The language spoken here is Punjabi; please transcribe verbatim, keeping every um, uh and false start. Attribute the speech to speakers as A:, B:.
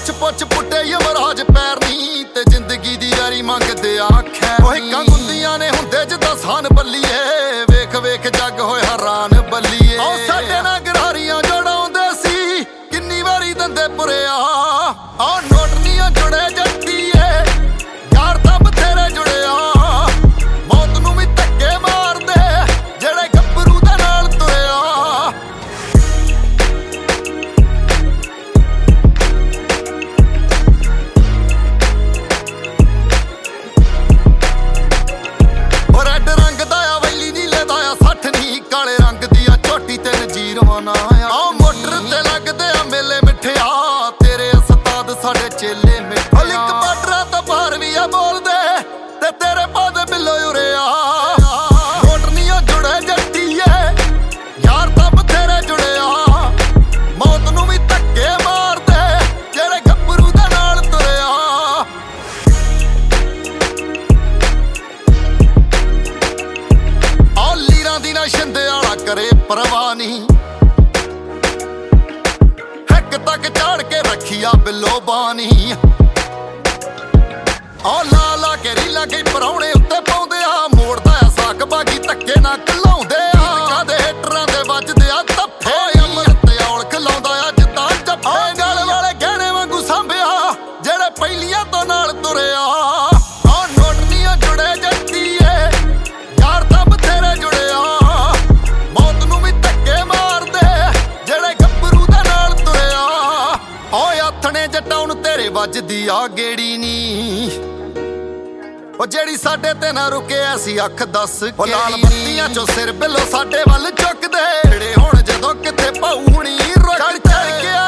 A: ਪੁੱਛ ਪੁੱਛ ਪੁੱਟੇ ਯਮਰਾਜ ਪੈਰ ਨੀ ਤੇ ਜ਼ਿੰਦਗੀ ਦੀ ਯਾਰੀ ਮੰਗਦੇ ਆਖੈ ਉਹ ਹਿੱਕਾਂ ਗੁੰਦੀਆਂ ਨੇ ਹੁੰਦੇ ਜਿੱਦਾਂ ਸਾਨ ਬੱਲੀਏ ਵੇਖ ਵੇਖ ਜੱਗ ਹੋਏ ਹੈਰਾਨ ਬੱਲੀਏ ਉਹ ਸਾਡੇ ਨਾਲ ਗਰਾਰੀਆਂ ਜੋੜਾਉਂਦੇ ਸੀ ਕਿੰਨੀ ਵਾਰੀ ਦੰਦੇ ਪੁਰਿਆ ਆ ਨੋਟ ਨੀ ਜੁੜੇ ਜੱਟੀਏ ਯਾਰ ਤਾਂ ਬਥੇਰੇ ਜੁੜਿਆ ਮੌਤ ਨੂੰ ਵੀ ਧੱਕੇ ਮਾਰਦੇ ਜਿਹੜੇ ਗੱਭਰੂ ਦੇ ਨਾਲ ਤੁਰਿਆ ਉਹ ਰੈੱਡ ਰੰਗ ਦਾ ਆ ਵੈਲੀ ਨੀਲੇ ਦਾ ਆ ਸੱਠ ਨੀ ਕਾਲੇ ਰੰਗ ਦੀ ਆ ਝੋਟੀ ਤੇ ਨਜ਼ੀਰਵਾਂ ਨਾ ਆ ਆ ਮੋਟਰ ਤੇ ਲੱਗਦੇ ਆ ਮੇਲੇ ਮਿੱਠਿਆ ਤੇਰੇ ਉਸਤਾਦ ਸਾਡੇ ਚੇਲੇ ਮਿੱਠਿਆ ਲਿਕ ਬਾਰਡਰਾਂ ਤੋਂ ਬਾਹਰ ਵੀ ਆ ਬੋਲਦੇ ਤੇ ਤੇਰੇ ਪਾਦੇ ਬਿੱਲੋ ਉਰਿਆ ਨੋਟ ਨੀ ਜੁੜੇ ਜੱਟੀਏ ਯਾਰ ਤਾਂ ਬਥੇਰੇ ਜੁੜਿਆ ਮੌਤ ਨੂੰ ਵੀ ਧੱਕੇ ਮਾਰਦੇ ਜਿਹੜੇ ਗੱਭਰੂ ਦੇ ਨਾਲ ਤੁਰਿਆ ਆ ਲੀਰਾਂ ਦੀ ਨਾ ਸ਼ਿੰਦੇ ਵਾਲਾ ਕਰੇ ਪਰਵਾਹ ਨਹੀਂ ਹਿੱਕ ਤੱਕ ਝਾੜ ਕੇ ਰੱਖਿਆ ਬਿੱਲੋ ਬਾਨੀ ਆ ਲਾ ਲਾ ਕੇ ਰੀਲਾ ਕੇ ਪਰੌਣੇ ਉੱਤੇ ਪਾਉਂਦੇ ਆ ਮੋੜਦਾ ਆ ਸਾਕ ਬਾਗੀ ਧੱਕੇ ਨਾ ਘਲਾਉਂਦੇ ਆ ਕਾਦੇ ਹੇਟਰਾਂ ਦੇ ਵੱਜਦੇ ਆ ਧੱਫੇ ਅਮਰ ਤੇ ਔਲਖ ਲਾਉਂਦਾ ਆ ਜਿੱਦਾਂ ਜੱਫੇ ਗਲ ਵਾਲੇ ਗਹਿਣੇ ਵਾਂਗੂ ਸਾਂਭਿਆ ਜਿਹੜੇ ਪਹਿਲੀਆਂ ਤੋਂ ਨਾਲ ਤੁਰਿਆ ਆ ਨੋਟ ਨੀ ਜੁੜੇ ਜੱਟੀਏ ਯਾਰ ਤਾਂ ਬਥੇਰੇ ਜੁੜਿਆ ਮੌਤ ਨੂੰ ਵੀ ਧੱਕੇ ਮਾਰਦੇ ਜਿਹੜੇ ਗੱਭਰੂ ਦੇ ਨਾਲ ਤੁਰਿਆ ਓਏ ਆਥਣੇ ਜੱਟਾਂ ਨੂੰ ਤੇਰੇ ਵੱਜਦੀ ਆ ਗੇੜੀ ਨੀ ਉਹ ਜਿਹੜੀ ਸਾਡੇ ਤੇ ਨਾ ਰੁਕਿਆ ਸੀ ਅੱਖ ਦੱਸ ਉਹ ਲਾਲ ਬੱਤੀਆਂ ਚੋਂ ਸਿਰ ਬਿੱਲੋ ਸਾਡੇ ਵੱਲ ਚੁੱਕਦੇ ਜਿਹੜੇ ਹੁਣ ਜਦੋਂ ਕਿਤੇ ਪਾਉਣੀ ਰੁੱਕ ਚੜ ਗਿਆ